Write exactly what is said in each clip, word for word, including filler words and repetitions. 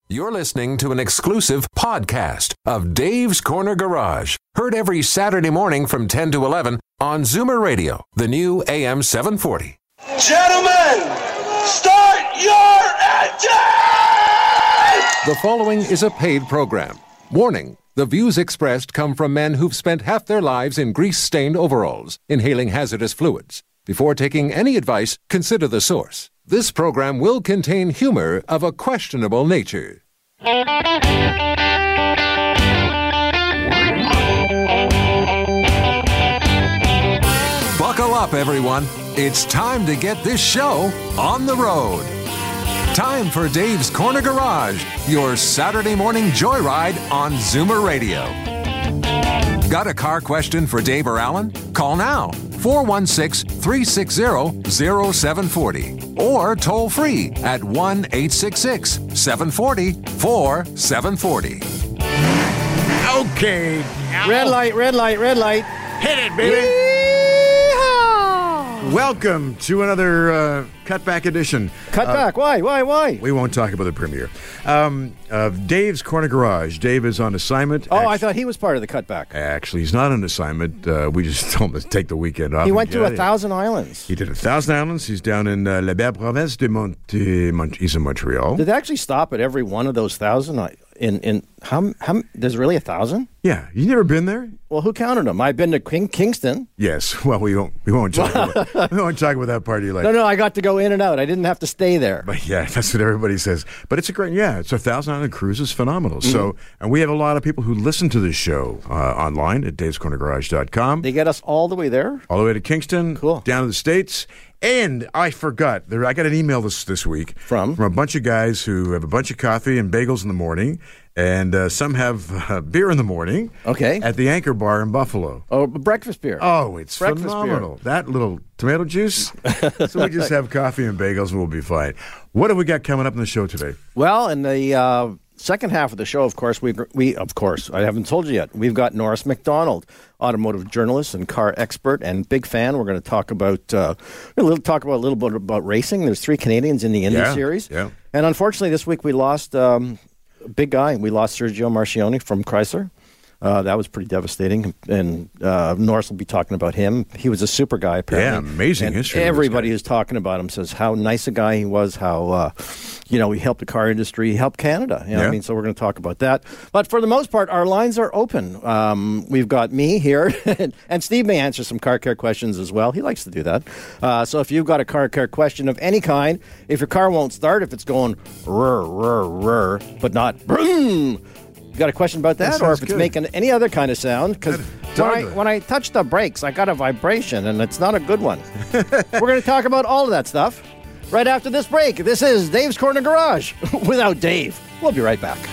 You're listening to an exclusive podcast of Dave's Corner Garage. Heard every Saturday morning from ten to eleven on Zoomer Radio, the new A M seven forty. Gentlemen, start your engine! The following is a paid program. Warning, the views expressed come from men who've spent half their lives in grease-stained overalls, inhaling hazardous fluids. Before taking any advice, consider the source. This program will contain humor of a questionable nature. Buckle up, everyone. It's time to get this show on the road. Time for Dave's Corner Garage, your Saturday morning joyride on Zoomer Radio. Got a car question for Dave or Alan? Call now. four one six, three six zero, zero seven four zero or toll free at one eight six six, seven four zero, four seven four zero. Okay. Now. Red light, red light, red light. Hit it, baby. Yeehaw! Welcome to another uh, cutback edition. Cutback? Uh, why? Why? Why? We won't talk about the premiere. Um, of Dave's Corner Garage. Dave is on assignment. Oh, Actually, I thought he was part of the cutback. Actually, he's not on assignment. Uh, we just told him to take the weekend off. He went to Yeah, a thousand islands. He did a thousand islands. He's down in uh, La Belle Province de Mont- Mont- he's in Montreal. Did they actually stop at every one of those thousand? I- In in how how? There's really a thousand? Yeah, you never been there? Well, who counted them? I've been to King, Kingston. Yes. Well, we won't. We won't talk. about, we won't talk about that part of your life. No, no, I got to go in and out. I didn't have to stay there. But yeah, that's what everybody says. But it's a great, yeah, it's a Thousand Island cruise is phenomenal. Mm-hmm. So, and we have a lot of people who listen to this show uh, online at daves corner garage dot com. They get us all the way there? All the way to Kingston, cool. Down to the States. And I forgot, there, I got an email this this week from? from a bunch of guys who have a bunch of coffee and bagels in the morning, and uh, some have uh, beer in the morning. Okay. At the Anchor Bar in Buffalo. Oh, breakfast beer. Oh, it's breakfast phenomenal. Beer. That little tomato juice. So we just have coffee and bagels and we'll be fine. What have we got coming up in the show today? Well, in the uh, second half of the show, of course, we, we, of course, I haven't told you yet, we've got Norris McDonald, automotive journalist and car expert and big fan. We're going to talk about uh, a little talk about a little bit about racing. There's three Canadians in the Indy yeah, Series, yeah. And unfortunately, this week we lost um, a big guy. We lost Sergio Marchionne from Chrysler. Uh, that was pretty devastating, and uh, Norris will be talking about him. He was a super guy, apparently. Yeah, amazing and history. Everybody who's talking about him says how nice a guy he was, how, uh, you know, he helped the car industry, he helped Canada. You know yeah. what I mean? So we're going to talk about that. But for the most part, our lines are open. Um, we've got me here, and Steve may answer some car care questions as well. He likes to do that. Uh, so if you've got a car care question of any kind, if your car won't start, if it's going rrr, rrr, rrr, but not boom, you got a question about that, that or if it's good. making any other kind of sound? Because when I, when I touch the brakes, I got a vibration, and it's not a good one. We're going to talk about all of that stuff right after this break. This is Dave's Corner Garage without Dave. We'll be right back.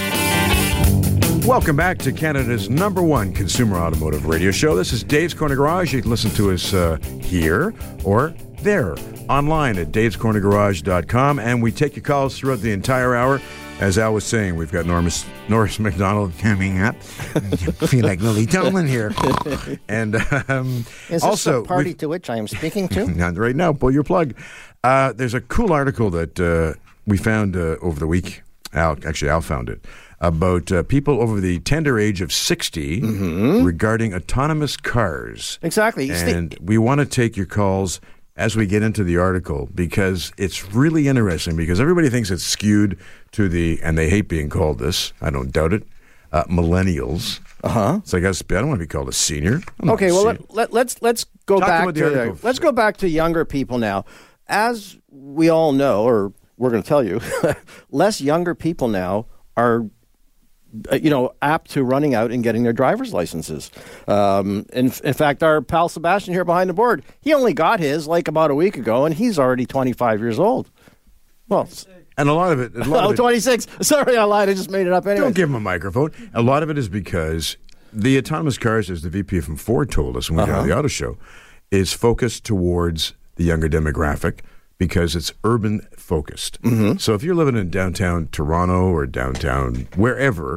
Welcome back to Canada's number one consumer automotive radio show. This is Dave's Corner Garage. You can listen to us uh, here or there online at daves corner garage dot com, and we take your calls throughout the entire hour. As Al was saying, we've got Norris, Norris McDonald coming up. I feel like Lily Tomlin here. And um, Is this also, the party to which I am speaking to? Not right now. Pull your plug. Uh, there's a cool article that uh, we found uh, over the week. Al, actually, Al found it. About uh, people over the tender age of sixty mm-hmm. regarding autonomous cars. Exactly. And we want to take your calls as we get into the article, because it's really interesting, because everybody thinks it's skewed to the, and they hate being called this, I don't doubt it, uh, millennials. Uh-huh. It's like, I don't want to be called a senior. I'm Okay, not a well, senior. let, let, let's let's go Talk back about the to article. let's go back to younger people now. As we all know, or we're going to tell you, less younger people now are Uh, you know, apt to running out and getting their driver's licenses. Um, in, in fact, our pal Sebastian here behind the board, he only got his like about a week ago, and he's already twenty-five years old. Well, and a lot of it... A lot oh, of it twenty-six. Sorry, I lied. I just made it up anyway. Don't give him a microphone. A lot of it is because the autonomous cars, as the V P from Ford told us when we Uh-huh. got on the auto show, is focused towards the younger demographic because it's urban focused. Mm-hmm. So if you're living in downtown Toronto or downtown wherever,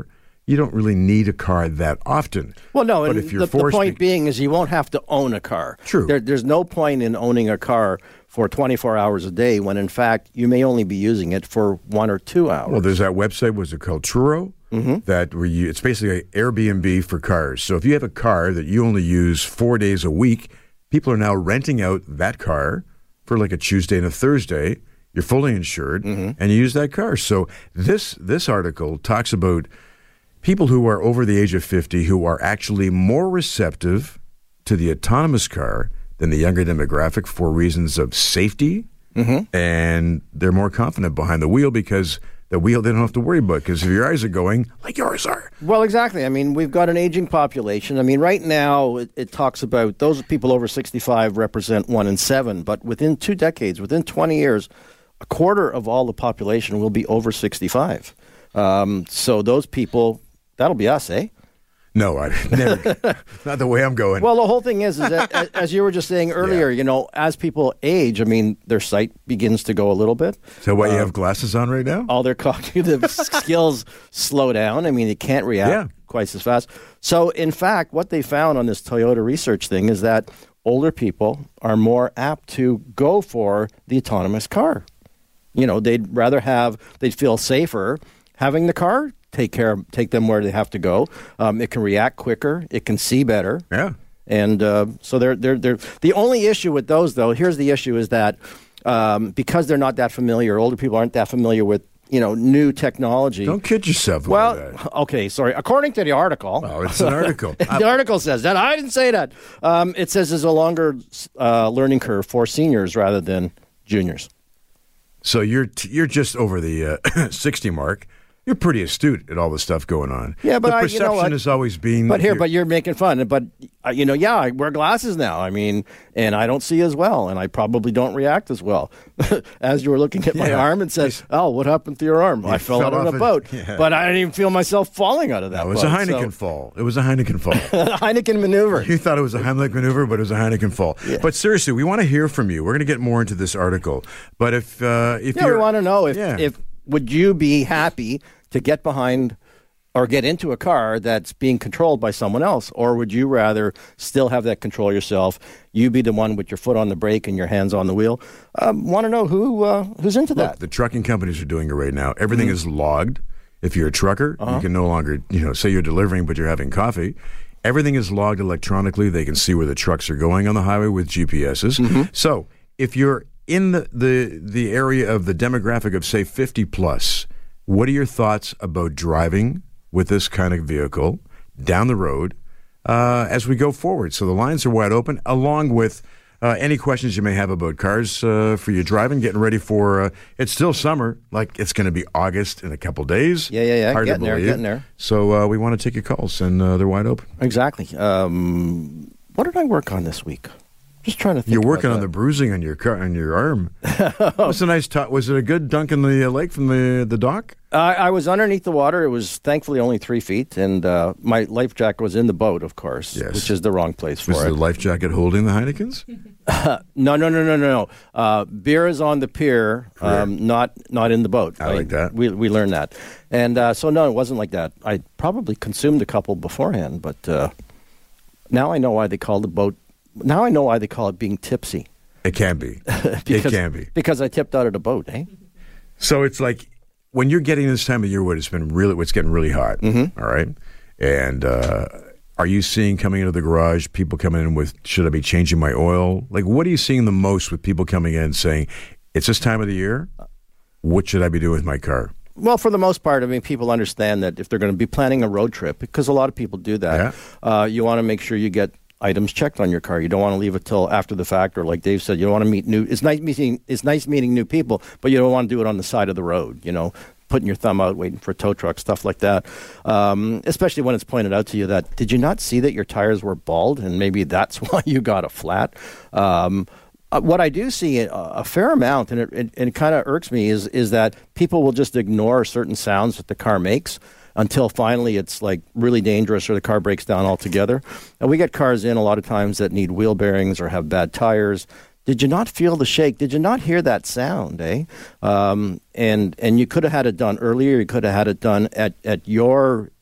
you don't really need a car that often. Well, no, but and if you're the, the forced point to, being is you won't have to own a car. True. There, there's no point in owning a car for twenty-four hours a day when, in fact, you may only be using it for one or two hours. Well, there's that website, was it called Truro? Mm-hmm. That where you, it's basically an Airbnb for cars. So if you have a car that you only use four days a week, people are now renting out that car for like a Tuesday and a Thursday. You're fully insured, mm-hmm. and you use that car. So this this article talks about people who are over the age of fifty who are actually more receptive to the autonomous car than the younger demographic for reasons of safety, mm-hmm. and they're more confident behind the wheel because the wheel they don't have to worry about, because if your eyes are going, like yours are. Well, exactly. I mean, we've got an aging population. I mean, right now it, it talks about those people over sixty-five represent one in seven, but within two decades, within twenty years, a quarter of all the population will be over sixty-five. Um, so those people, that'll be us, eh? No, I never. Not the way I'm going. Well, the whole thing is, is that, as you were just saying earlier, yeah. you know, as people age, I mean, their sight begins to go a little bit. So why, uh, you have um, glasses on right now? All their cognitive skills slow down. I mean, they can't react yeah. quite as fast. So, in fact, what they found on this Toyota research thing is that older people are more apt to go for the autonomous car. You know, they'd rather have, they'd feel safer having the car take care of, take them where they have to go. Um, it can react quicker. It can see better. Yeah. And uh, so they're, they're, they're, the only issue with those, though, here's the issue, is that um, because they're not that familiar, older people aren't that familiar with, you know, new technology. Don't kid yourself. Well, that. okay, sorry. According to the article. Oh, it's an article. the article says that. I didn't say that. Um, it says there's a longer uh, learning curve for seniors rather than juniors. So you're t- you're just over the uh, sixty mark. You're pretty astute at all the stuff going on. Yeah, but the I, perception you know what? has always been. But here, but you're making fun. But uh, you know, yeah, I wear glasses now. I mean, and I don't see as well, and I probably don't react as well. As you were looking at my yeah. arm and said, "Oh, what happened to your arm?" You I fell, fell out of off a it. boat, Yeah. but I didn't even feel myself falling out of that. No, it was boat, a Heineken so. fall. It was a Heineken fall. Heineken maneuver. You thought it was a Heimlich maneuver, but it was a Heineken fall. Yeah. But seriously, we want to hear from you. We're going to get more into this article. But if uh, if Yeah, you're, we want to know if yeah. if would you be happy to get behind or get into a car that's being controlled by someone else, or would you rather still have that control yourself? You be the one with your foot on the brake and your hands on the wheel. Um, want to know who uh, who's into Look, that? the trucking companies are doing it right now. Everything mm-hmm. is logged. If you're a trucker, uh-huh. you can no longer, you know, say you're delivering, but you're having coffee. Everything is logged electronically. They can see where the trucks are going on the highway with G P S's. Mm-hmm. So if you're in the, the the area of the demographic of, say, fifty plus, what are your thoughts about driving with this kind of vehicle down the road uh, as we go forward? So the lines are wide open, along with uh, any questions you may have about cars uh, for your driving, getting ready for, uh, it's still summer, like it's going to be August in a couple days. Yeah, yeah, yeah, Hard getting to there, believe. getting there. So uh, we want to take your calls, and uh, they're wide open. Exactly. Um, what did I work on this week? Just trying to think. You're working about on that. the bruising on your car, on your arm. Was a nice t- Was it a good dunk in the uh, lake from the the dock? I, I was underneath the water. It was thankfully only three feet, and uh, my life jacket was in the boat, of course, Yes. which is the wrong place for Was it. the life jacket holding the Heinekens? no, no, no, no, no, no. Uh, beer is on the pier, um, not not in the boat. I like that. We we learned that, and uh, so no, it wasn't like that. I probably consumed a couple beforehand, but uh, now I know why they call the boat. Now I know why they call it being tipsy. It can be. because, it can be. Because I tipped out of the boat, eh? So it's like when you're getting this time of year where it's been really, it's getting really hot, Mm-hmm. all right? And uh, are you seeing coming into the garage, people coming in with, should I be changing my oil? Like, what are you seeing the most with people coming in saying, it's this time of the year, what should I be doing with my car? Well, for the most part, I mean, people understand that if they're going to be planning a road trip, because a lot of people do that, yeah. uh, you want to make sure you get items checked on your car. You don't want to leave it till after the fact, or like Dave said, you don't want to meet new. It's nice meeting. It's nice meeting new people, but you don't want to do it on the side of the road. You know, putting your thumb out, waiting for a tow truck, stuff like that. Um, especially when it's pointed out to you that did you not see that your tires were bald, and maybe that's why you got a flat. Um, uh, what I do see a, a fair amount, and it, it, it kind of irks me, is is that people will just ignore certain sounds that the car makes until finally it's like really dangerous or the car breaks down altogether. And we get cars in a lot of times that need wheel bearings or have bad tires. Did you not feel the shake? Did you not hear that sound, eh? Um, and and you could have had it done earlier. You could have had it done at, at your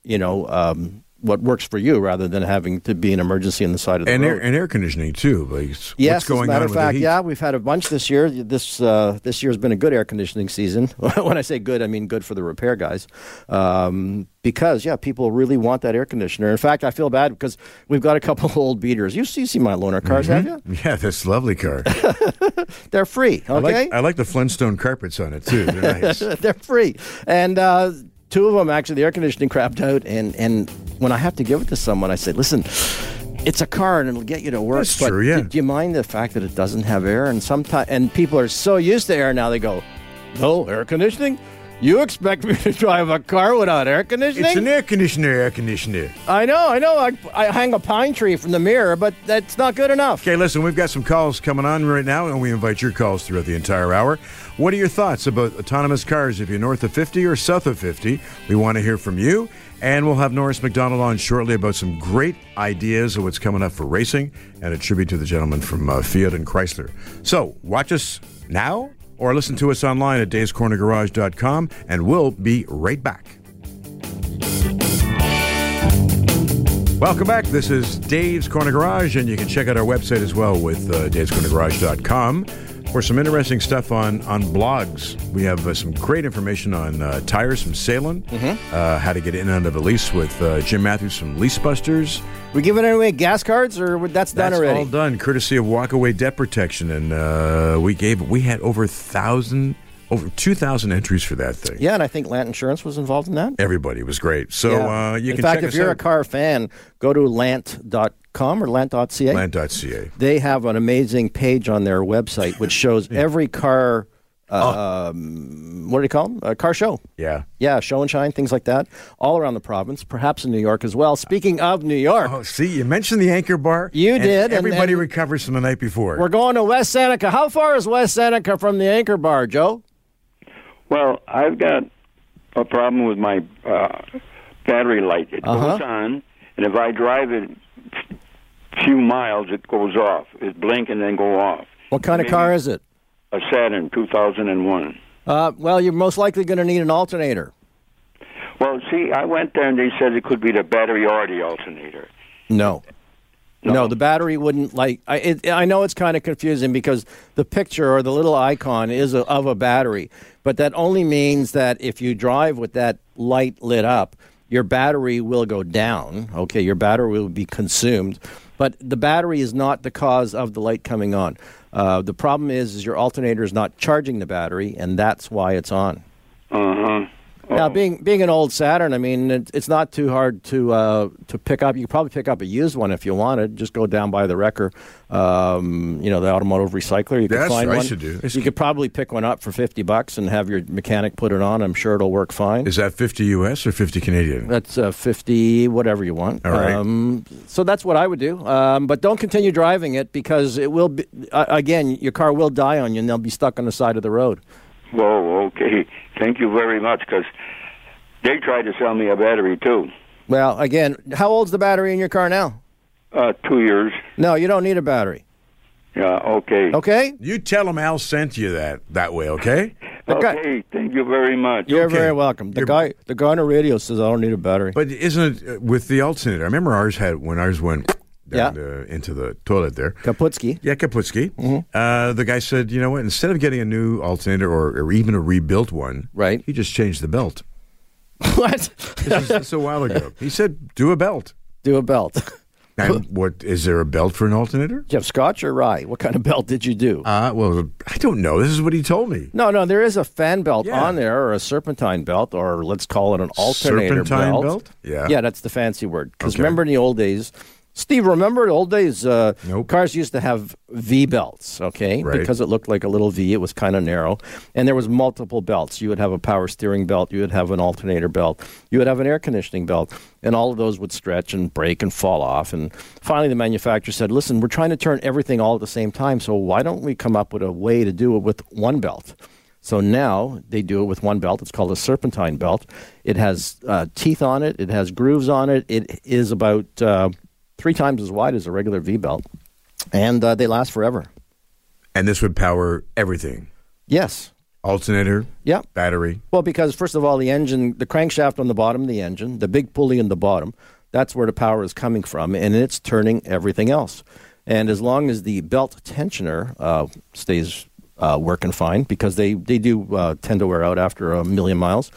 you know, um, what works for you rather than having to be an emergency on the side of the and road. Air, and air conditioning, too. Like, yes, what's going as a matter on of with fact, the heat? yeah, we've had a bunch this year. This uh, this year's been a good air conditioning season. When I say good, I mean good for the repair guys. Um, because, yeah, people really want that air conditioner. In fact, I feel bad because we've got a couple of old beaters. You, you see my loaner cars, Mm-hmm. have you? Yeah, that's a lovely car. They're free, okay? I, like, I like the Flintstone carpets on it, too. They're nice. They're free. And uh, two of them, actually, the air conditioning crapped out. And, and when I have to give it to someone, I say, listen, it's a car and it'll get you to work. That's but true, yeah. do, do you mind the fact that it doesn't have air? And sometimes, and people are so used to air now, they go, no, air conditioning? You expect me to drive a car without air conditioning? It's an air conditioner, air conditioner. I know, I know. I, I hang a pine tree from the mirror, but that's not good enough. Okay, listen, we've got some calls coming on right now, and we invite your calls throughout the entire hour. What are your thoughts about autonomous cars if you're north of fifty or south of fifty? We want to hear from you, and we'll have Norris McDonald on shortly about some great ideas of what's coming up for racing and a tribute to the gentleman from uh, Fiat and Chrysler. So, watch us now or listen to us online at daves corner garage dot com, and we'll be right back. Welcome back. This is Dave's Corner Garage, and you can check out our website as well with uh, daves corner garage dot com for some interesting stuff on, on blogs. We have uh, some great information on uh, tires from Salem, mm-hmm. uh, how to get in and out of a lease with uh, Jim Matthews from Lease Busters. We giving away gas cards, or that's done That's already? all done, courtesy of Walkaway Debt Protection, and uh, we gave we had over thousand, over two thousand entries for that thing. Yeah, and I think Lant Insurance was involved in that. Everybody was great. So Yeah. uh, you in can fact, check if us you're out. a car fan, go to lant dot com or lant dot c a. Lant dot c a. They have an amazing page on their website which shows every car. Uh, Oh. um, what do you call them? A car show. Yeah. Yeah, show and shine, things like that, all around the province, perhaps in New York as well. Speaking of New York, Oh, see, you mentioned the Anchor Bar. You and did, and- Everybody and- recovers from the night before. we're going to West Seneca. How far is West Seneca from the Anchor Bar, Joe? Well, I've got a problem with my uh, battery light. It Uh-huh. goes on, and if I drive it a few miles, it goes off. It blink and then go off. What kind of Maybe car is it? A Saturn, two thousand one. Uh, well, you're most likely going to need an alternator. Well, see, I went there, and they said it could be the battery or the alternator. No. No, No. the battery wouldn't like. I, it, I know it's kind of confusing because the picture or the little icon is a, of a battery, but that only means that if you drive with that light lit up, your battery will go down. Okay, your battery will be consumed, but the battery is not the cause of the light coming on. Uh, the problem is, is your alternator is not charging the battery, and that's why it's on. Uh-huh. Now, being being an old Saturn, I mean, it, it's not too hard to uh, to pick up. You could probably pick up a used one if you wanted. Just go down by the wrecker, um, you know, the automotive recycler. You could That's find what I one. should do. You could probably pick one up for fifty bucks and have your mechanic put it on. I'm sure it'll work fine. Is that fifty U S or fifty Canadian? That's uh, fifty, whatever you want. All right. Um, so that's what I would do. Um, but don't continue driving it because it will be, uh, again, your car will die on you and they'll be stuck on the side of the road. Whoa, okay. Thank you very much, because they tried to sell me a battery, too. Well, again, how old's the battery in your car now? Uh, two years. No, you don't need a battery. Yeah, okay. Okay? You tell them Al sent you that that way, okay? The guy- Okay, thank you very much. You're Okay. very welcome. The You're- guy, the guy on the radio says I don't need a battery. But isn't it uh, with the alternator? I remember ours had when ours went down Yeah. the, into the toilet there. Kaputski. Yeah, Kaputski. Uh, the guy said, you know what? Instead of getting a new alternator or, or even a rebuilt one, Right. he just changed the belt. What? This is, this is a while ago. He said, do a belt. Do a belt. And what is there a belt for an alternator? Did you have Scotch or rye? What kind of belt did you do? Uh, well, I don't know. This is what he told me. no, no, there is a fan belt Yeah. on there, or a serpentine belt, or let's call it an alternator Serpentine belt. belt? Yeah. Yeah, that's the fancy word. Because Okay. remember in the old days, Steve, remember the old days, uh, Nope. cars used to have V belts, okay? Right. Because it looked like a little V. It was kind of narrow. And there was multiple belts. You would have a power steering belt. You would have an alternator belt. You would have an air conditioning belt. And all of those would stretch and break and fall off. And finally, the manufacturer said, listen, we're trying to turn everything all at the same time, so why don't we come up with a way to do it with one belt? So now they do it with one belt. It's called a serpentine belt. It has uh, teeth on it. It has grooves on it. It is about uh, three times as wide as a regular V belt. And uh, they last forever. And this would power everything. Yes. Alternator, Yeah. battery. Well, because first of all, the engine, the crankshaft on the bottom of the engine, the big pulley in the bottom, that's where the power is coming from, and it's turning everything else. And as long as the belt tensioner uh, stays uh, working fine, because they, they do uh, tend to wear out after a million miles,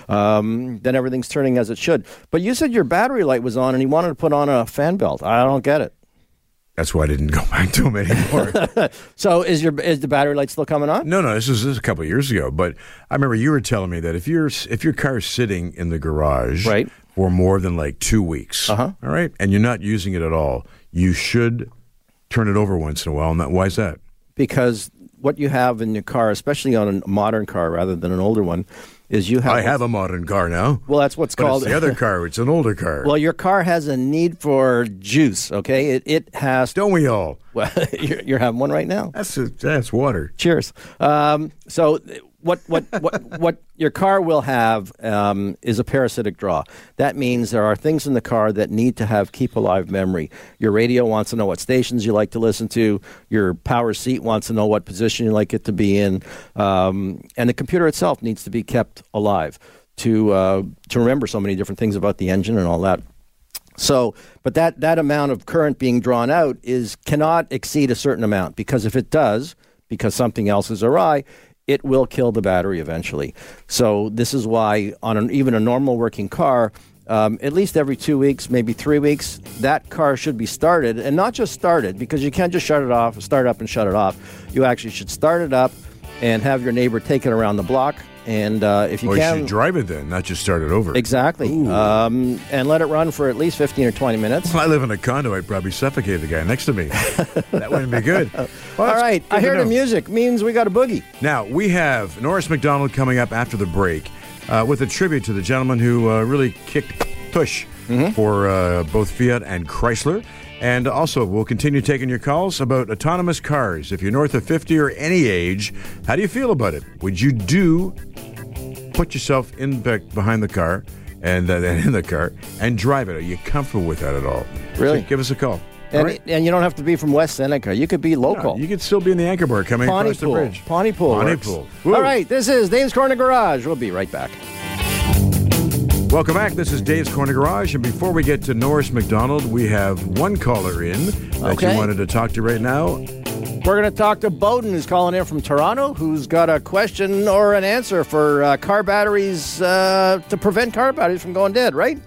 um, then everything's turning as it should. But you said your battery light was on and you wanted to put on a fan belt. I don't get it. That's why I didn't go back to them anymore. So is your is the battery light still coming on? No, no, this was, this was a couple of years ago. But I remember you were telling me that if you're if your car's sitting in the garage Right. for more than like two weeks, Uh-huh. all right, and you're not using it at all, you should turn it over once in a while. And that, why is that? Because what you have in your car, especially on a modern car rather than an older one, is you have... I have a modern car now. Well, that's what's but called... It's the other car. It's an older car. Well, your car has a need for juice, okay? It it has... Don't we all? Well, you're, you're having one right now. That's a, that's water. Cheers. Um, so what what what what your car will have um, is a parasitic draw. That means there are things in the car that need to have keep alive memory. Your radio wants to know what stations you like to listen to. Your power seat wants to know what position you like it to be in, um, and the computer itself needs to be kept alive to uh, to remember so many different things about the engine and all that. So, but that, that amount of current being drawn out is cannot exceed a certain amount, because if it does, because something else is awry, it will kill the battery eventually. So this is why on an, even a normal working car, um, at least every two weeks, maybe three weeks, that car should be started, and not just started, because you can't just shut it off, start up and shut it off. You actually should start it up and have your neighbor take it around the block. And uh, if you or can, you should drive it then, not just start it over. Exactly. Um, and let it run for at least fifteen or twenty minutes. If I live in a condo, I'd probably suffocate the guy next to me. That wouldn't be good. Well, All right. I hear the know. music. Means we got a boogie. Now, we have Norris McDonald coming up after the break uh, with a tribute to the gentleman who uh, really kicked push Mm-hmm. for uh, both Fiat and Chrysler. And also, we'll continue taking your calls about autonomous cars. If you're north of fifty or any age, how do you feel about it? Would you do put yourself in back behind the car and uh, in the car and drive it? Are you comfortable with that at all? Really? So give us a call. And, All right? and you don't have to be from West Seneca. You could be local. No, you could still be in the anchor bar coming across the Pontypool. bridge. Pontypool. Pontypool. works. Woo. All right. This is Dave's Corner Garage. We'll be right back. Welcome back. This is Dave's Corner Garage. And before we get to Norris McDonald, we have one caller in that Okay. you wanted to talk to right now. We're going to talk to Bowden, who's calling in from Toronto, who's got a question or an answer for uh, car batteries uh, to prevent car batteries from going dead, right?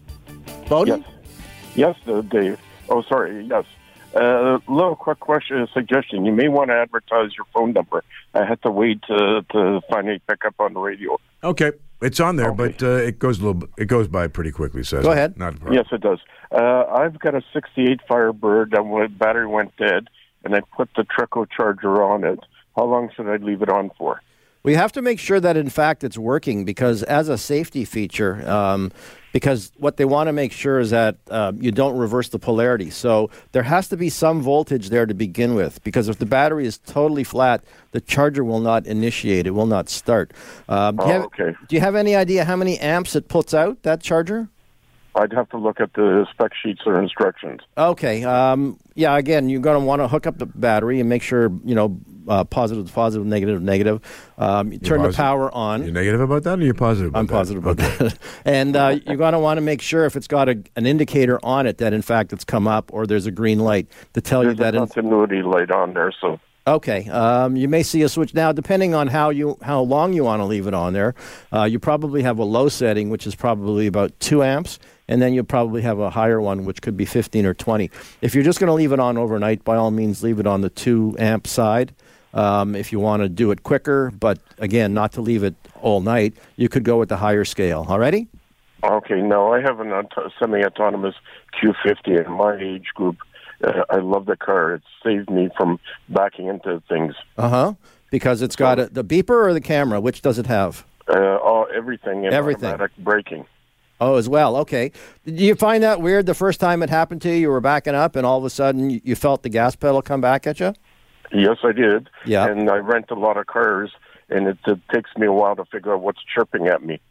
Bowden? Yes, uh, Dave. Oh, sorry. Yes. A uh, little quick question, a suggestion. You may want to advertise your phone number. I had to wait to, to finally pick up on the radio. Okay. It's on there, Okay. but uh, it goes a little. It goes by pretty quickly. So Go ahead. Not a problem. Yes, it does. Uh, I've got a sixty-eight Firebird that when battery went dead, and I put the Treco charger on it. How long should I leave it on for? We have to make sure that, in fact, it's working, because as a safety feature, um, because what they want to make sure is that uh, you don't reverse the polarity. So there has to be some voltage there to begin with, because if the battery is totally flat, the charger will not initiate. It will not start. Um, do, you Oh, have, okay. do you have any idea how many amps it puts out, that charger? I'd have to look at the spec sheets or instructions. Okay. Um, yeah, again, you're going to want to hook up the battery and make sure, you know, uh, positive, positive, negative, negative. Um, you turn the positive? power on. You're negative about that, or you're positive about I'm that? positive about Okay. that. And uh, you're going to want to make sure if it's got a, an indicator on it that, in fact, it's come up, or there's a green light to tell There's you that. a In, continuity light on there, so... okay. Um, you may see a switch. Now, depending on how you how long you want to leave it on there, uh, you probably have a low setting, which is probably about two amps. And then you'll probably have a higher one, which could be fifteen or twenty. If you're just going to leave it on overnight, by all means, leave it on the two amp side. Um, if you want to do it quicker, but again, not to leave it all night, you could go with the higher scale. Alrighty? Okay, no, I have an auto- semi-autonomous Q fifty in my age group. Uh, I love the car. It saved me from backing into things. Uh huh. Because it's got a, the beeper or the camera. Which does it have? Uh, all, everything and Everything. automatic braking. Oh, as well. Okay. Did you find that weird the first time it happened to you? You were backing up, and all of a sudden you, you felt the gas pedal come back at you? Yes, I did. Yeah. And I rent a lot of cars, and it, it takes me a while to figure out what's chirping at me.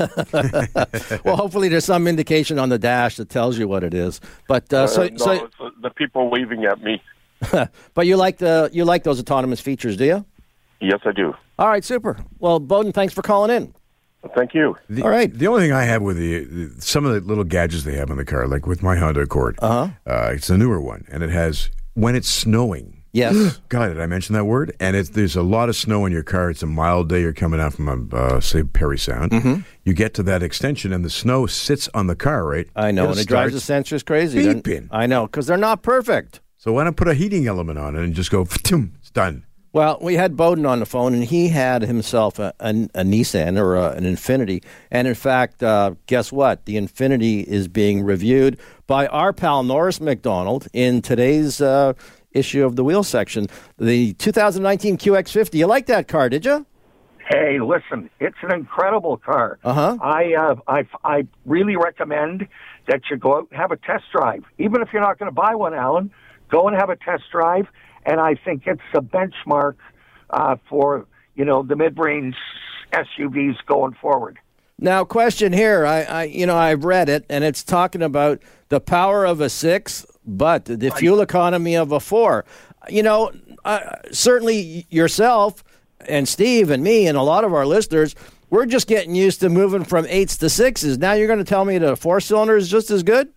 Well, hopefully there's some indication on the dash that tells you what it is. But uh, so, Uh, no, so, it's uh, the people waving at me. but you like the you like those autonomous features, do you? Yes, I do. All right, super. Well, Bowden, thanks for calling in. Thank you. The, All right. The only thing I have with the, the some of the little gadgets they have in the car, like with my Honda Accord, Uh-huh. uh, it's a newer one, and it has when it's snowing. Yes. God, did I mention that word? And it's, there's a lot of snow in your car. It's a mild day. You're coming out from, a, uh, say, Perry Sound. Mm-hmm. You get to that extension, and the snow sits on the car, right? I know, and it drives the sensors crazy. They're- beeping. I know, because they're not perfect. So why not put a heating element on it and just go, it's done. Well, we had Bowden on the phone, and he had himself a, a, a Nissan or a, an Infiniti. And in fact, uh, guess what? The Infiniti is being reviewed by our pal Norris McDonald in today's uh, issue of the Wheel Section. The two thousand nineteen Q X fifty. You like that car, did you? Hey, listen, it's an incredible car. Uh-huh. I, uh, I, I really recommend that you go out and have a test drive. Even if you're not going to buy one, Alan, go and have a test drive. And I think it's a benchmark uh, for, you know, the mid-range S U Vs going forward. Now, question here. I, I, you know, I've read it, and it's talking about the power of a six, but the fuel economy of a four. You know, uh, certainly yourself and Steve and me and a lot of our listeners, we're just getting used to moving from eights to sixes. Now you're going to tell me that a four-cylinder is just as good?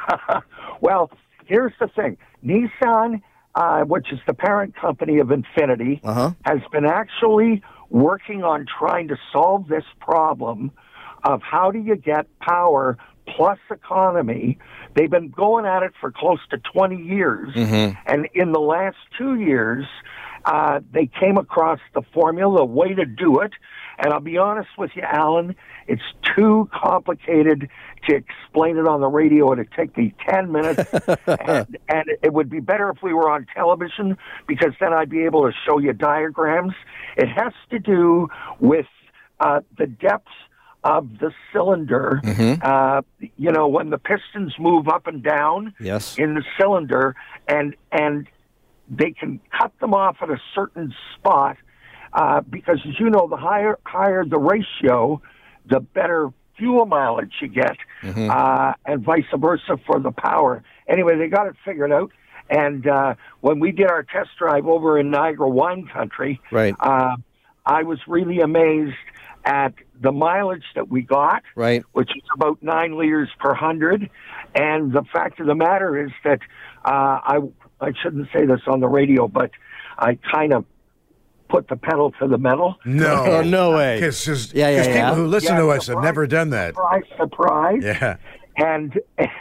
Well, here's the thing. Nissan, uh, which is the parent company of Infiniti, Uh-huh. has been actually working on trying to solve this problem of how do you get power plus economy. They've been going at it for close to twenty years. Mm-hmm. And in the last two years, uh, they came across the formula, the way to do it. And I'll be honest with you, Alan, it's too complicated to explain it on the radio. It'd take me ten minutes. and, and it would be better if we were on television, because then I'd be able to show you diagrams. It has to do with uh, the depth of the cylinder. Mm-hmm. Uh, you know, when the pistons move up and down Yes. in the cylinder, and and they can cut them off at a certain spot, uh, because, as you know, the higher higher the ratio, the better fuel mileage you get, Mm-hmm. uh, and vice versa for the power. Anyway, they got it figured out. And uh, when we did our test drive over in Niagara Wine Country, Right. uh, I was really amazed at the mileage that we got, Right. which is about nine liters per hundred. And the fact of the matter is that uh, I I shouldn't say this on the radio, but I kind of put the pedal to the metal. No. Oh, no way. Because Yeah, yeah, people yeah. who listen Yeah, to us have surprise, never done that. Surprise, surprise. Yeah. And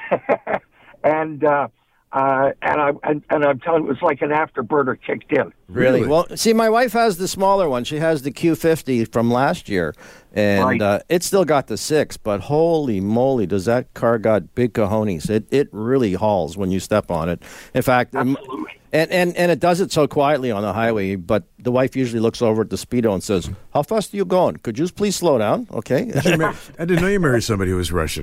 and uh, uh, and I and, and I'm telling you, it was like an afterburner kicked in. Really? Really? Well, see, my wife has the smaller one. She has the Q fifty from last year, and Right. uh, it's still got the six. But holy moly, does that car got big cojones? It it really hauls when you step on it. In fact, um, Absolutely. and, and and it does it so quietly on the highway. But the wife usually looks over at the speedo and says, "How fast are you going? Could you please slow down?" Okay. You mar- I didn't know you married somebody who was Russian.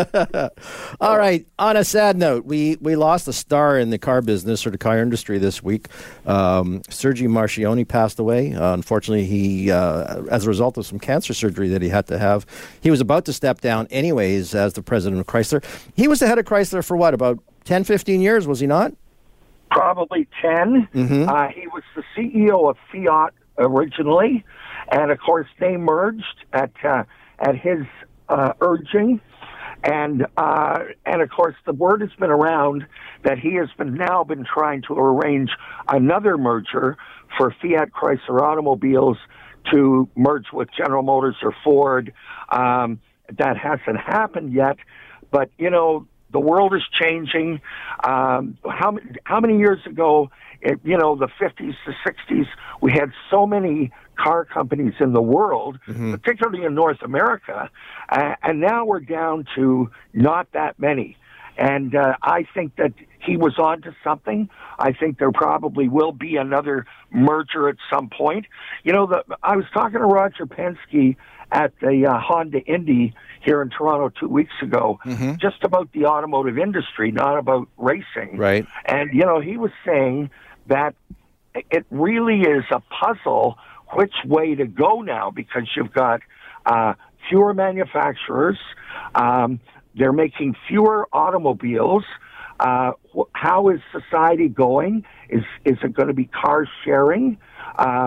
All right. On a sad note, we, we lost a star in the car business or the car industry this week. Um, Sergio Marchioni passed away. Uh, unfortunately, he, uh, as a result of some cancer surgery that he had to have, he was about to step down anyways as the president of Chrysler. He was the head of Chrysler for what, about ten, fifteen years, was he not? Probably ten. Mhm. Uh, he was the C E O of Fiat originally, and of course they merged at uh, at his uh, urging, and uh, and of course the word has been around that he has been now been trying to arrange another merger for Fiat Chrysler Automobiles to merge with General Motors or Ford. Um, that hasn't happened yet, but you know. The world is changing. Um, how many how many years ago, it, you know, the fifties, the sixties, we had so many car companies in the world, Mm-hmm. particularly in North America, uh, and now we're down to not that many. And uh, I think that he was onto something. I think there probably will be another merger at some point. You know, the, I was talking to Roger Penske at the uh, Honda Indy here in Toronto two weeks ago, Mhm. just about the automotive industry, not about racing. Right. And, you know, he was saying that it really is a puzzle which way to go now, because you've got uh, fewer manufacturers, um, they're making fewer automobiles. Uh, wh- how is society going? Is is it going to be car sharing? Um,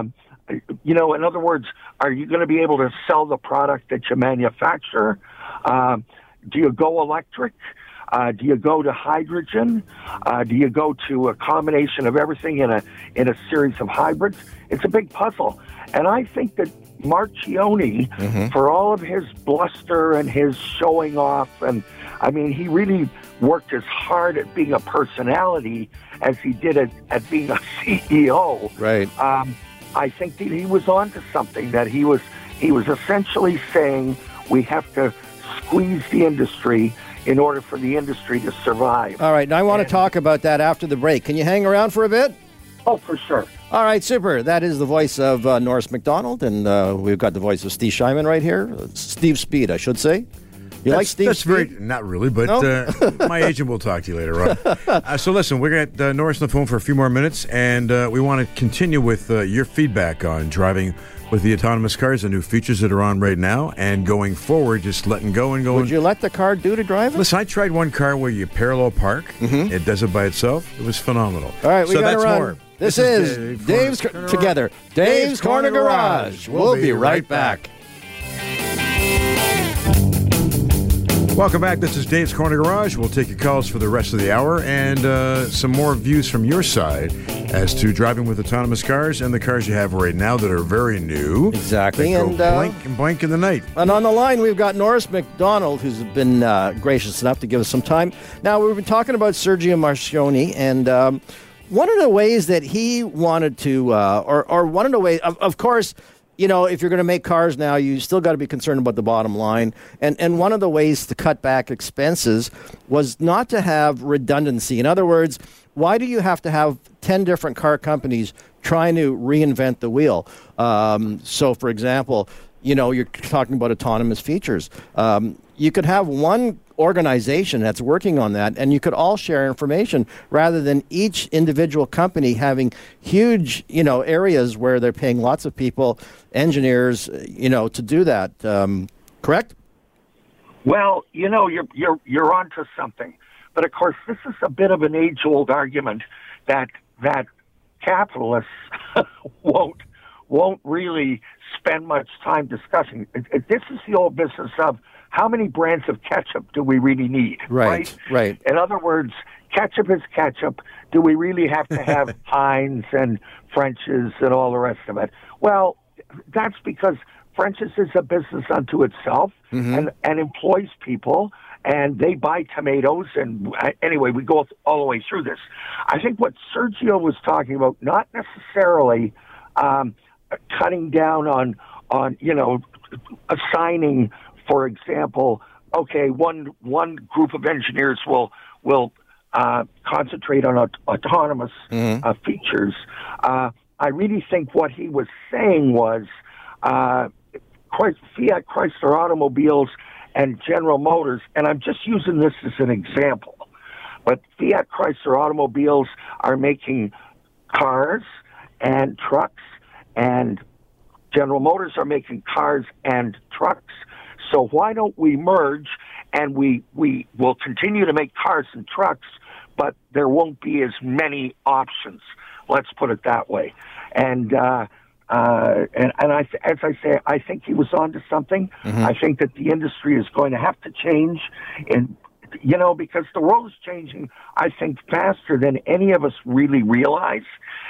you know, in other words, are you going to be able to sell the product that you manufacture? Uh, do you go electric? Uh, do you go to hydrogen? Uh, do you go to a combination of everything in a in a series of hybrids? It's a big puzzle, and I think that Marchionni, mm-hmm. for all of his bluster and his showing off, and I mean, he really worked as hard at being a personality as he did at, at being a C E O. Right. Um, I think that he was onto something. That he was he was essentially saying we have to squeeze the industry in order for the industry to survive. All right, now I want and, to talk about that after the break. Can you hang around for a bit? Oh, for sure. All right, super. That is the voice of uh, Norris MacDonald, and uh, we've got the voice of Steve Shyman right here. Uh, Steve Speed, I should say. You that's, like Steve That's Speed? very, not really, but No? uh, my agent will talk to you later on. Uh, so listen, we're going to get uh, Norris on the phone for a few more minutes, and uh, we want to continue with uh, your feedback on driving with the autonomous cars, the new features that are on right now, and going forward, just letting go and going. Would you let the car do to drive it? Listen, I tried one car where you parallel park. Mm-hmm. It does it by itself. It was phenomenal. All right, we so got to that's run. more. This, This is, is Dave Dave's Corner- Cor- together. Dave's Corner Garage. We'll be right back. Welcome back. This is Dave's Corner Garage. We'll take your calls for the rest of the hour and uh, some more views from your side as to driving with autonomous cars and the cars you have right now that are very new. Exactly. They go And, uh, blink and blank in the night. And on the line, we've got Norris MacDonald, who's been uh, gracious enough to give us some time. Now, we've been talking about Sergio Marchionni, and um, one of the ways that he wanted to, uh, or, or one of the ways, of, of course, you know, if you're going to make cars now, you still got to be concerned about the bottom line. And and one of the ways to cut back expenses was not to have redundancy. In other words, why do you have to have ten different car companies trying to reinvent the wheel? Um, so, for example, you know, you're talking about autonomous features. Um, you could have one organization that's working on that, and you could all share information rather than each individual company having huge, you know, areas where they're paying lots of people, engineers, you know, to do that. Um, correct? Well, you know, you're you're you're onto something. But of course, this is a bit of an age-old argument that that capitalists won't won't really spend much time discussing. It, it, this is the old business of how many brands of ketchup do we really need? Right, right. right. In other words, ketchup is ketchup. Do we really have to have Heinz and French's and all the rest of it? Well, that's because French's is a business unto itself mm-hmm. and, and employs people, and they buy tomatoes. And anyway, we go all the way through this. I think what Sergio was talking about, not necessarily um, cutting down on, on, you know, assigning, for example, okay, one one group of engineers will will uh, concentrate on aut- autonomous mm-hmm. uh, features. Uh, I really think what he was saying was uh, Fiat Chrysler Automobiles and General Motors, and I'm just using this as an example, but Fiat Chrysler Automobiles are making cars and trucks, and General Motors are making cars and trucks. So why don't we merge, and we, we will continue to make cars and trucks, but there won't be as many options. Let's put it that way. And uh, uh, and, and I, as I say, I think he was onto something. Mm-hmm. I think that the industry is going to have to change, and you know, because the world is changing, I think, faster than any of us really realize.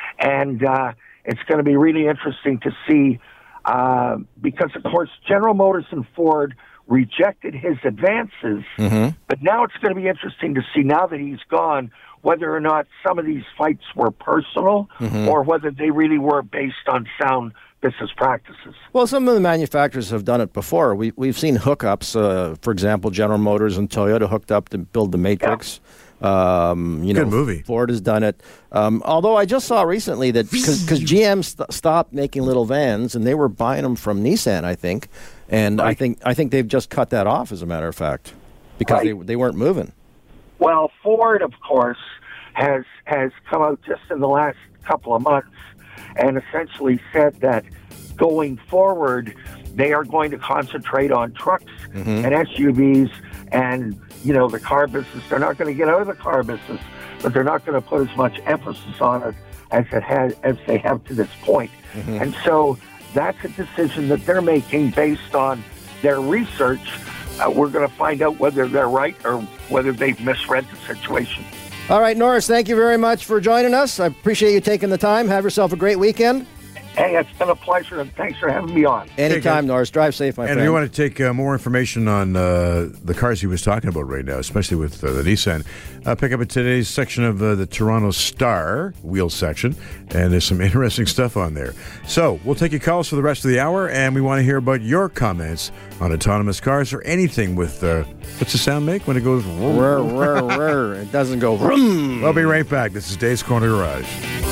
And uh, it's going to be really interesting to see. Uh, because, of course, General Motors and Ford rejected his advances, mm-hmm. but now it's going to be interesting to see, now that he's gone, whether or not some of these fights were personal mm-hmm. or whether they really were based on sound business practices. Well, some of the manufacturers have done it before. We, we've seen hookups. Uh, for example, General Motors and Toyota hooked up to build the Matrix. Yeah. Um, you Good know, movie. Ford has done it. Um, although I just saw recently that because G M st- stopped making little vans and they were buying them from Nissan, I think, and right. I think I think they've just cut that off, as a matter of fact, because right. they they weren't moving. Well, Ford, of course, has has come out just in the last couple of months and essentially said that going forward, they are going to concentrate on trucks mm-hmm. and S U Vs and, you know, the car business. They're not going to get out of the car business, but they're not going to put as much emphasis on it as it has as they have to this point. Mm-hmm. And so that's a decision that they're making based on their research. Uh, we're going to find out whether they're right or whether they've misread the situation. All right, Norris, thank you very much for joining us. I appreciate you taking the time. Have yourself a great weekend. Hey, it's been a pleasure, and thanks for having me on. Anytime, hey, Norris. Drive safe, my and friend. And if you want to take uh, more information on uh, the cars he was talking about right now, especially with uh, the Nissan, uh, pick up at today's section of uh, the Toronto Star wheel section, and there's some interesting stuff on there. So we'll take your calls for the rest of the hour, and we want to hear about your comments on autonomous cars or anything with, uh, what's the sound make when it goes? Rrr, rrr, rrr. It doesn't go vroom. We'll be right back. This is Dave's Corner Garage.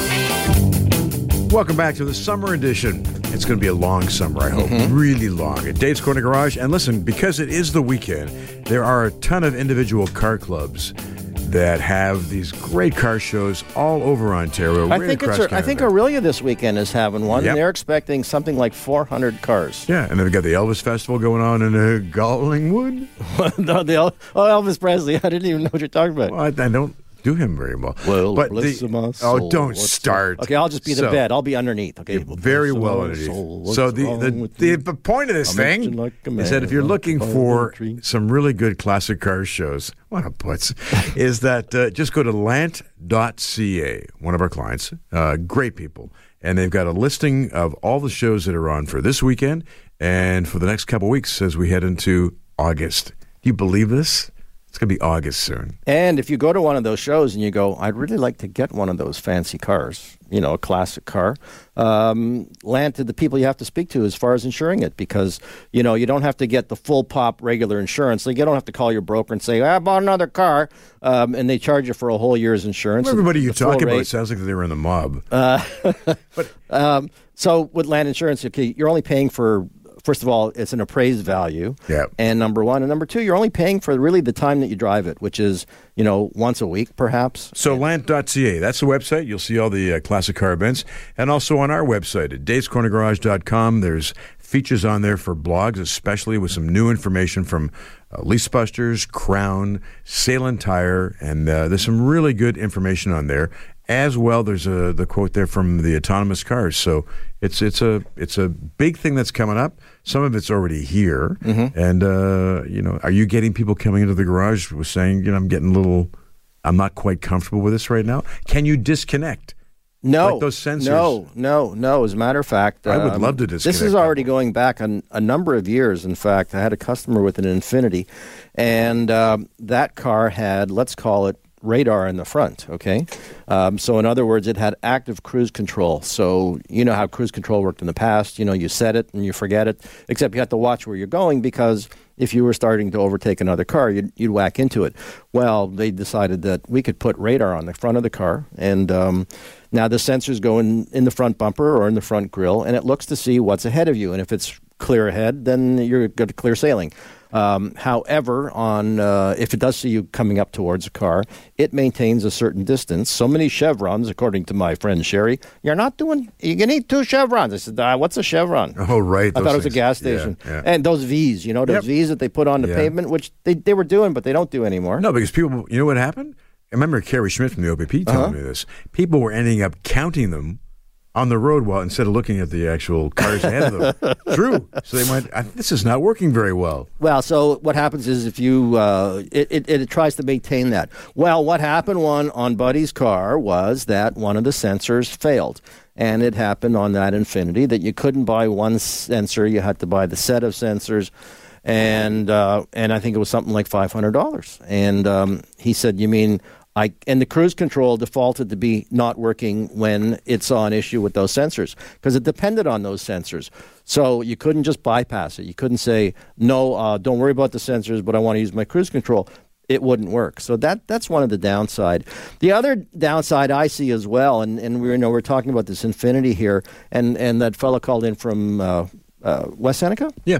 Welcome back to the summer edition. It's going to be a long summer, I hope. Mm-hmm. Really long. At Dave's Corner Garage. And listen, because it is the weekend, there are a ton of individual car clubs that have these great car shows all over Ontario. I right think across it's a, Canada. I think Aurelia this weekend is having one. Yep. And they're expecting something like four hundred cars. Yeah, and they've got the Elvis Festival going on in uh, Gallingwood. no, the El- oh, Elvis Presley. I didn't even know what you're talking about. Well, I, I don't do him very well. Well, but bless the, my soul. Oh, don't What's start. The, okay, I'll just be the so, bed. I'll be underneath. Okay, well, very well underneath. Soul. So the the, the, the point of this I'm thing like is that if you're looking for some really good classic car shows, what a putz, is that uh, just go to lant dot c a, one of our clients, uh, great people, and they've got a listing of all the shows that are on for this weekend and for the next couple weeks as we head into August. Do you believe this? It's going to be August soon. And if you go to one of those shows and you go, I'd really like to get one of those fancy cars, you know, a classic car, um, land to the people you have to speak to as far as insuring it, because, you know, you don't have to get the full pop regular insurance. Like, you don't have to call your broker and say, I bought another car, um, and they charge you for a whole year's insurance. Well, everybody you talk about rate. sounds like they were in the mob. Uh, but um, so with land insurance, okay, you're only paying for, first of all, it's an appraised value. Yeah. And number one. And number two, you're only paying for really the time that you drive it, which is, you know, once a week, perhaps. So lant dot c a, that's the website. You'll see all the uh, classic car events. And also on our website at daves corner garage dot com, there's features on there for blogs, especially with some new information from uh, Leasebusters, Crown, Sail and Tire, and uh, there's some really good information on there. As well, there's a the quote there from the autonomous cars. So it's it's a it's a big thing that's coming up. Some of it's already here, mm-hmm. and uh, you know, are you getting people coming into the garage with saying, you know, I'm getting a little, I'm not quite comfortable with this right now? Can you disconnect? No, like those sensors. No, no, no. As a matter of fact, I would um, love to disconnect. This is already going back a, a number of years. In fact, I had a customer with an Infiniti, and um, that car had, let's call it, radar in the front, okay? Um, so in other words, it had active cruise control. So you know how cruise control worked in the past. You know, you set it and you forget it, except you have to watch where you're going, because if you were starting to overtake another car, you'd, you'd whack into it. Well, they decided that we could put radar on the front of the car, and um, now the sensors go in, in the front bumper or in the front grille, and it looks to see what's ahead of you. And if it's clear ahead, then you're good to clear sailing. Um, however, on uh, if it does see you coming up towards a car, it maintains a certain distance. So many chevrons, according to my friend Sherry. You're not doing. You can eat two chevrons. I said, uh, "What's a chevron?" Oh, right. I thought it was a gas station. Yeah, yeah. And those V's, you know, those Yep. V's that they put on the Yeah. pavement, which they, they were doing, but they don't do anymore. No, because people, you know what happened? I remember Kerry Schmidt from the O P P telling Uh-huh. me this. People were ending up counting them on the road while instead of looking at the actual cars ahead of them. True. So they went, I, this is not working very well. Well, so what happens is if you, uh, it, it, it tries to maintain that. Well, what happened one on Buddy's car was that one of the sensors failed. And it happened on that Infiniti that you couldn't buy one sensor. You had to buy the set of sensors. And uh, and I think it was something like five hundred dollars. And um, he said, you mean... I, and the cruise control defaulted to be not working when it saw an issue with those sensors, because it depended on those sensors. So you couldn't just bypass it. You couldn't say, no, uh, don't worry about the sensors, but I want to use my cruise control. It wouldn't work. So that that's one of the downside. The other downside I see as well, and, and we you know we're talking about this Infiniti here, and, and that fellow called in from uh, uh, West Seneca? Yeah.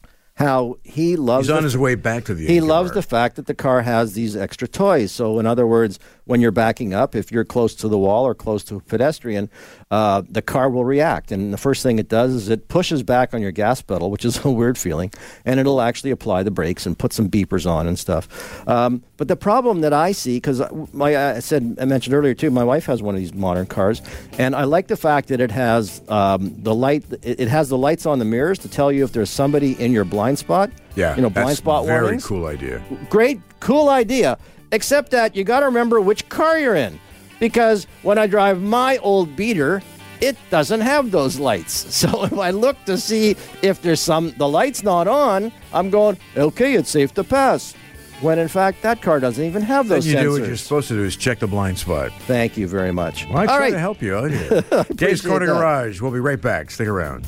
How he loves He's on the, his way back to the he Yankee loves bar. the fact that the car has these extra toys. So in other words, when you're backing up, if you're close to the wall or close to a pedestrian, uh, the car will react. And the first thing it does is it pushes back on your gas pedal, which is a weird feeling, and it'll actually apply the brakes and put some beepers on and stuff. Um, but the problem that I see, because my I said I mentioned earlier too, my wife has one of these modern cars, and I like the fact that it has um, the light. It, it has the lights on the mirrors to tell you if there's somebody in your blind spot. Yeah, you know, blind that's spot very warnings. cool idea. Great, cool idea. Except that you got to remember which car you're in, because when I drive my old beater, it doesn't have those lights. So if I look to see if there's some, the light's not on, I'm going, okay, it's safe to pass. When in fact, that car doesn't even have those Then you sensors. do what you're supposed to do is check the blind spot. Thank you very much. Well, I All try right. to help you out here. Dave's Corner that. Garage. We'll be right back. Stick around.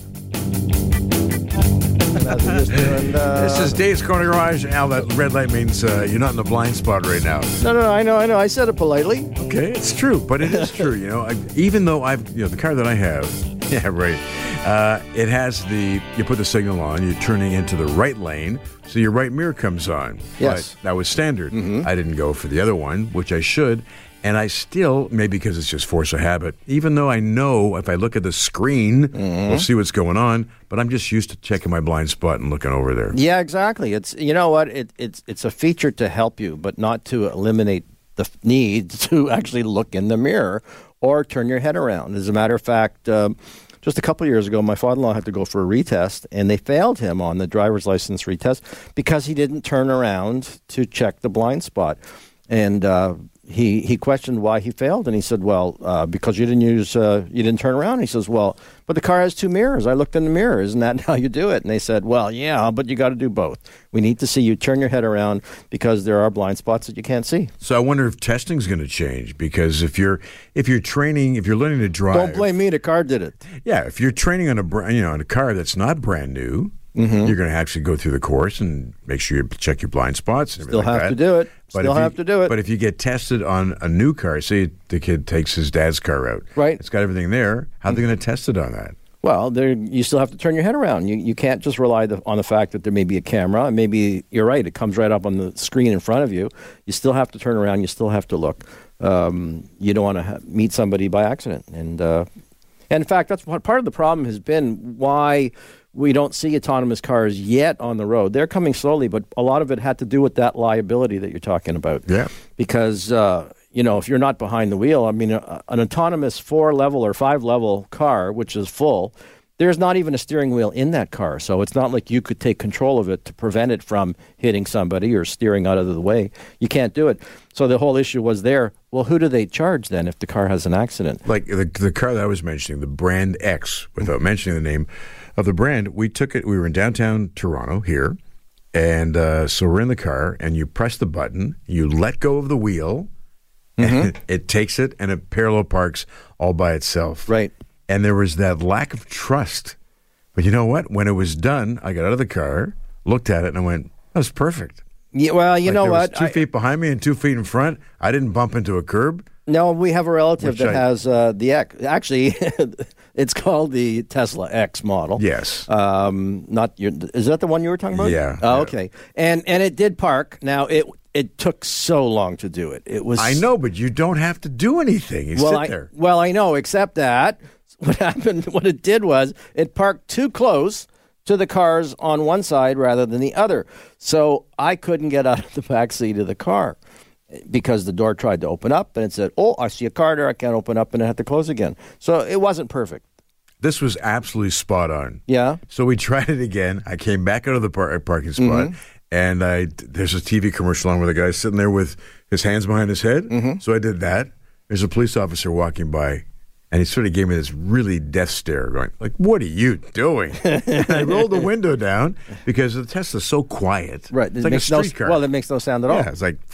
Doing, uh, This is Dave's Corner Garage. Al, that red light means uh, you're not in the blind spot right now. No, no, no, I know, I know. I said it politely. Okay, it's true, but it is true. You know, I, even though I've, you know, the car that I have, yeah, right. Uh, it has the, you put the signal on, you're turning into the right lane, so your right mirror comes on. Yes. But that was standard. I didn't go for the other one, which I should. And I still, maybe because it's just force of habit, even though I know if I look at the screen, we'll see what's going on, but I'm just used to checking my blind spot and looking over there. Yeah, exactly. It's, you know what, it, it's it's a feature to help you, but not to eliminate the f- need to actually look in the mirror or turn your head around. As a matter of fact, um, just a couple of years ago, my father-in-law had to go for a retest, and they failed him on the driver's license retest because he didn't turn around to check the blind spot. And uh, he he questioned why he failed, and he said, "Well, uh, because you didn't use, uh, you didn't turn around." He says, "Well, but the car has two mirrors. I looked in the mirror. Isn't that how you do it?" And they said, "Well, yeah, but you got to do both. We need to see you turn your head around because there are blind spots that you can't see." So I wonder if testing's going to change, because if you're if you're training, if you're learning to drive, Don't blame me. The car did it. yeah, if you're training on a br- you know on a car that's not brand new, Mm-hmm. you're going to actually go through the course and make sure you check your blind spots. And Still everything have like to that. do it. But Still if you- have to do it. But if you get tested on a new car, say the kid takes his dad's car out, Right. It's got everything there. How are they going to test it on that? Well, there you still have to turn your head around. You you can't just rely the, on the fact that there may be a camera. And maybe you're right; it comes right up on the screen in front of you. You still have to turn around. You still have to look. Um, you don't want to ha- meet somebody by accident. And uh, and in fact, that's what part of the problem has been. Why we don't see autonomous cars yet on the road. They're coming slowly, but a lot of it had to do with that liability that you're talking about. Yeah. Because, uh, you know, if you're not behind the wheel, I mean, a, an autonomous four-level or five-level car, which is full, there's not even a steering wheel in that car. So it's not like you could take control of it to prevent it from hitting somebody or steering out of the way. You can't do it. So the whole issue was there, well, who do they charge then if the car has an accident? Like the the car that I was mentioning, the Brand X, without mentioning the name of the brand, we took it. We were in downtown Toronto here, and uh, so we're in the car, and you press the button, you let go of the wheel, and it, it takes it, and it parallel parks all by itself. Right. And there was that lack of trust. But you know what? When it was done, I got out of the car, looked at it, and I went, "That was perfect." Yeah, well, you Like, know there was what? two I- feet behind me and two feet in front. I didn't bump into a curb. No, we have a relative Which that I- has uh, the X. Actually, it's called the Tesla X model. Yes. Um, not your, is that the one you were talking about? Yeah, Oh, yeah. okay. And and it did park. Now it it took so long to do it. It was. I know, but you don't have to do anything. You Well, sit I, there. well, I know. Except that what happened, what it did was it parked too close to the cars on one side rather than the other. So I couldn't get out of the back seat of the car because the door tried to open up and it said, "Oh, I see a car there. I can't open up," and I had to close again. So it wasn't perfect. This was absolutely spot on. Yeah. So we tried it again. I came back out of the par- parking spot, Mm-hmm. and I there's a T V commercial on where the guy's sitting there with his hands behind his head. Mm-hmm. So I did that. There's a police officer walking by, and he sort of gave me this really death stare, going like, "What are you doing?" And I rolled the window down because the Tesla's so quiet. Right. It's It like a makes no, street car. well, it makes no sound at all. Yeah, it's like,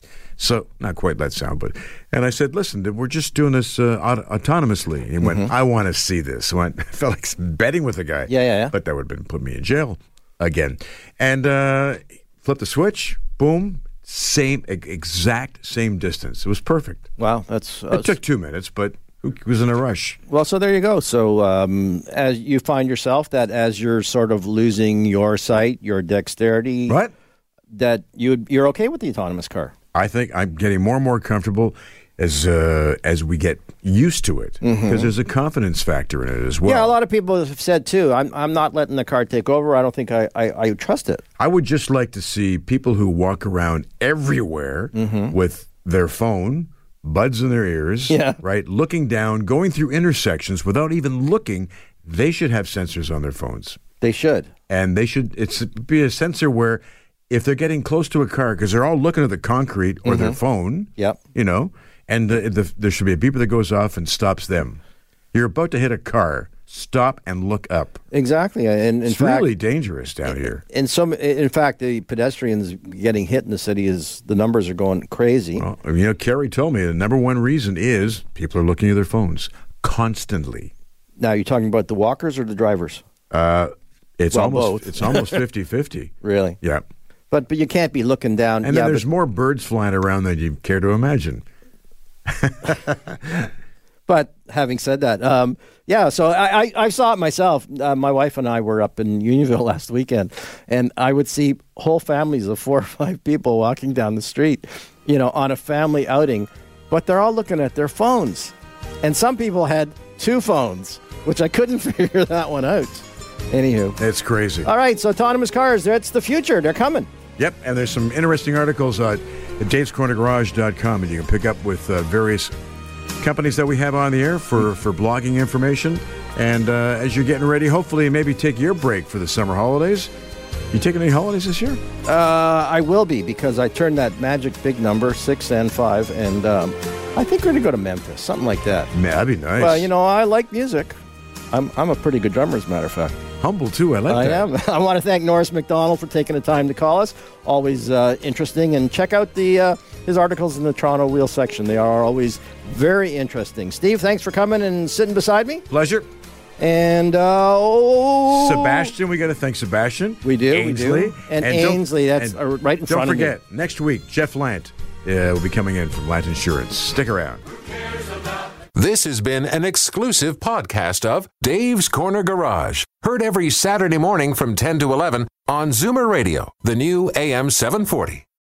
so not quite that sound, but, and I said, "Listen, we're just doing this uh, aut- autonomously." And he went, Mm-hmm. "I want to see this." I went, I felt like betting with the guy. Yeah, yeah, yeah. But that would have been put me in jail again. And uh, flip the switch, boom, same, e- exact same distance. It was perfect. Wow, that's uh, It took two minutes, but who was in a rush? well. So there you go. So um, as you find yourself that as you're sort of losing your sight, your dexterity, What? that you you're okay with the autonomous car. I think I'm getting more and more comfortable as uh, as we get used to it, because mm-hmm. there's a confidence factor in it as well. Yeah, a lot of people have said too, I'm I'm not letting the car take over. I don't think I, I, I trust it. I would just like to see people who walk around everywhere mm-hmm. with their phone, buds in their ears, yeah. right, looking down, going through intersections without even looking. They should have sensors on their phones. They should. And they should it's be a sensor where if they're getting close to a car, because they're all looking at the concrete or mm-hmm. their phone, yep. you know, and the, the, there should be a beeper that goes off and stops them. You're about to hit a car. Stop and look up. Exactly. And in it's fact, really dangerous down here. And some, in fact, the pedestrians getting hit in the city is the numbers are going crazy. Well, you know, Kerry told me the number one reason is people are looking at their phones constantly. Now, you're talking about the walkers or the drivers? Uh, it's well, almost both. It's almost fifty-fifty. Really? Yeah. But but you can't be looking down. And yeah, then there's but, more birds flying around than you care to imagine. But having said that, um, yeah, so I, I, I saw it myself. Uh, my wife and I were up in Unionville last weekend, and I would see whole families of four or five people walking down the street, you know, on a family outing, but they're all looking at their phones. And some people had two phones, which I couldn't figure that one out. Anywho. It's crazy. All right, so autonomous cars, that's the future. They're coming. Yep, and there's some interesting articles uh, at daves corner garage dot com, and you can pick up with uh, various companies that we have on the air for, for blogging information. And uh, as you're getting ready, hopefully maybe take your break for the summer holidays. You taking any holidays this year? Uh, I will be, because I turned that magic big number, six and five, and um, I think we're going to go to Memphis, something like that. Man, that'd be nice. Well, you know, I like music. I'm I'm a pretty good drummer, as a matter of fact. Humble, too. I like I that. am. I want to thank Norris McDonald for taking the time to call us. Always uh, interesting. And check out the uh, his articles in the Toronto Wheel section. They are always very interesting. Steve, thanks for coming and sitting beside me. Pleasure. And uh, oh, Sebastian, we got to thank Sebastian. We do. Ainsley. We do. And, and Ainsley, that's and uh, right in front of you. Don't forget, next week, Jeff Lant uh, will be coming in from Lant Insurance. Stick around. This has been an exclusive podcast of Dave's Corner Garage. Heard every Saturday morning from ten to eleven on Zoomer Radio, the new A M seven forty.